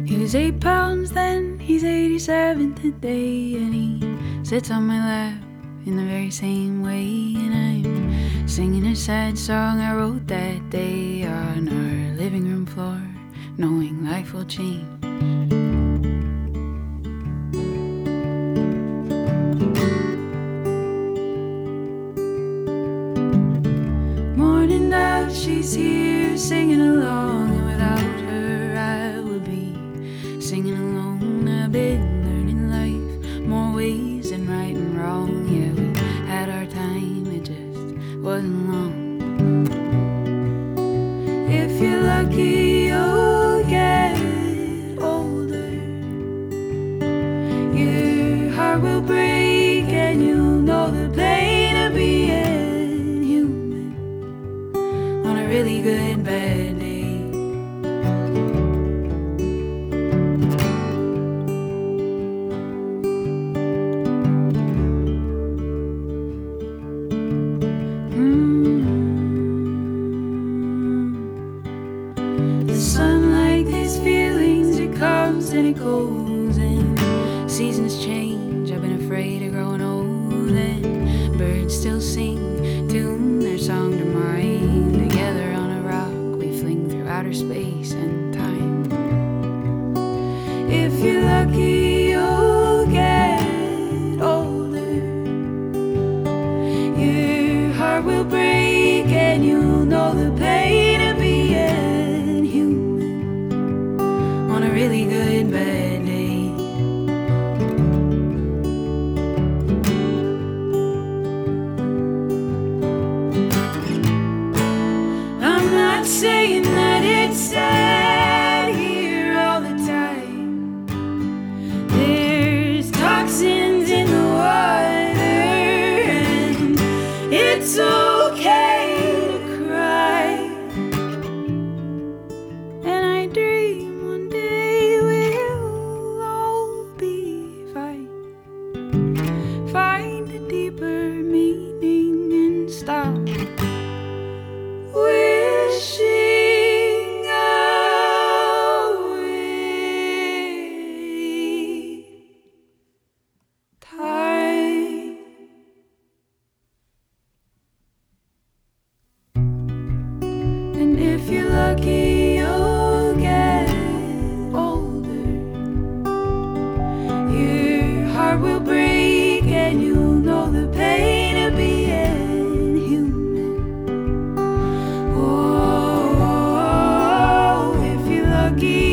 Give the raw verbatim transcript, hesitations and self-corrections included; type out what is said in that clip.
He was eight pounds then, he's eighty-seven today, and he sits on my lap in the very same way. And I'm singing a sad song I wrote that day on our living room floor, knowing life will change. Morning dove, she's here singing along, and without her I would be singing alone. I've been learning life more ways than right and wrong. Yeah, we had our time, it just wasn't long. If you're lucky, you'll get older. Your heart will break and you'll know the pain of being human on a really good bad day. And it goes, and seasons change. I've been afraid of growing old, and birds still sing, tune their song to mine. Together on a rock we fling through outer space and time. If you're lucky, you'll get older. Your heart will break and you'll know the pain of being human on a really good bad day. I'm not saying that it's sad here all the time. There's toxins in the water, and it's okay to cry. And I dream one day we'll all be fine. Find a deeper meaning and stop wishing away time. And if you're lucky, you'll get older. Your heart will break and you'll know the pain of being human. Oh, if you're lucky,